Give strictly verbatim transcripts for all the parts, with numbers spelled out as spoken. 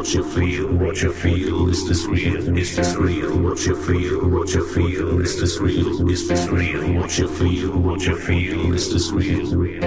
what you feel, what you feel, is this real, is this real, what you feel, what you feel, is this real, is this real, what you feel, what you feel, is this real.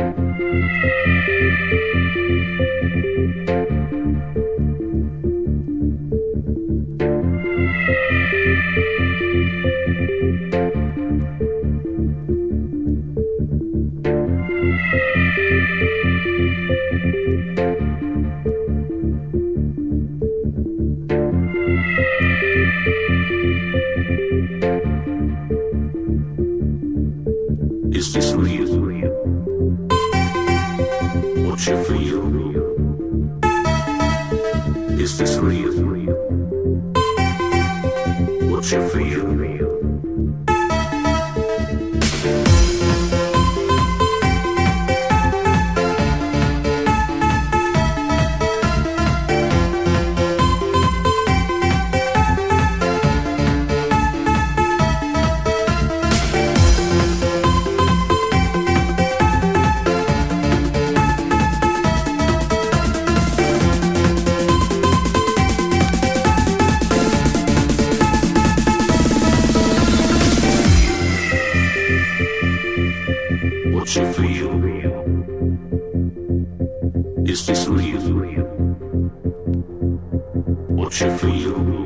Is this real? What you feel? Is this real? What you feel? What you feel? Is this real? What you feel?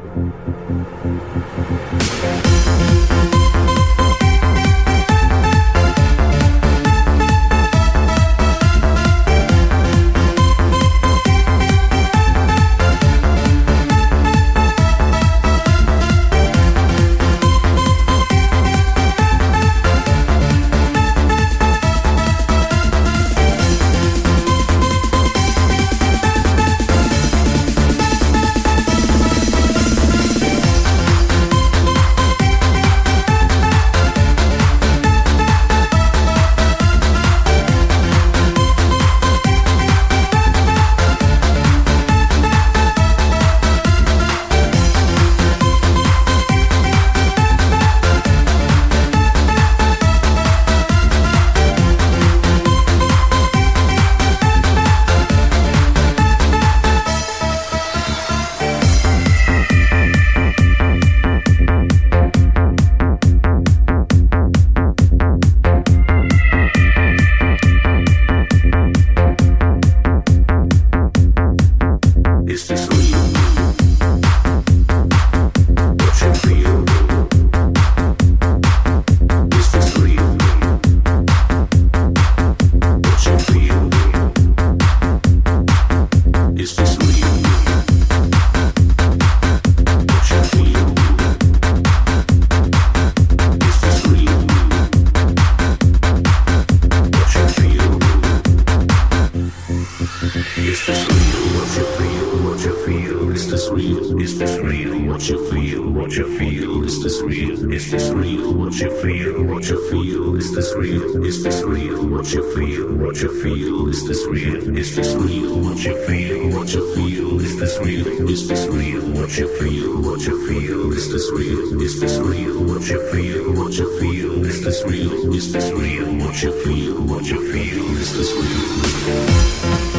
Is this real? What you feel? Is this real? What you feel? Is this real? What you feel? Is this real? What you feel? Is this real? What you feel? What you feel? Is this real? Is this real? What you feel? What you feel? Is this real? Is this real? What you feel? What you feel? Is this real? Is this real? What you feel? What you feel? Is this real? Is this real? What you feel? What you feel? Is this real? Is this real? What you feel? What you feel? Is this real? Is this real? What you feel? What you feel? Is this real? Is this real? What you feel? What you feel? Is this real?